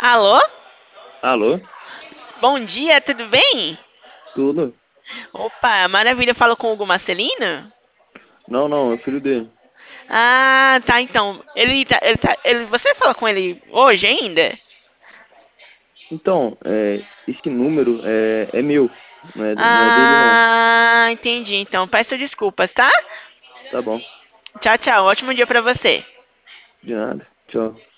Alô? Alô? Bom dia, tudo bem? Tudo? Opa, maravilha, falo com o Hugo Marcelino? Não, não, é o filho dele. Ah, tá, então. Você fala com ele hoje ainda? Esse número é meu, não é dele, não. Ah, entendi. Então, peço desculpas, tá? Tá bom, Tchau, tchau. Ótimo dia pra você. de nada. Tchau.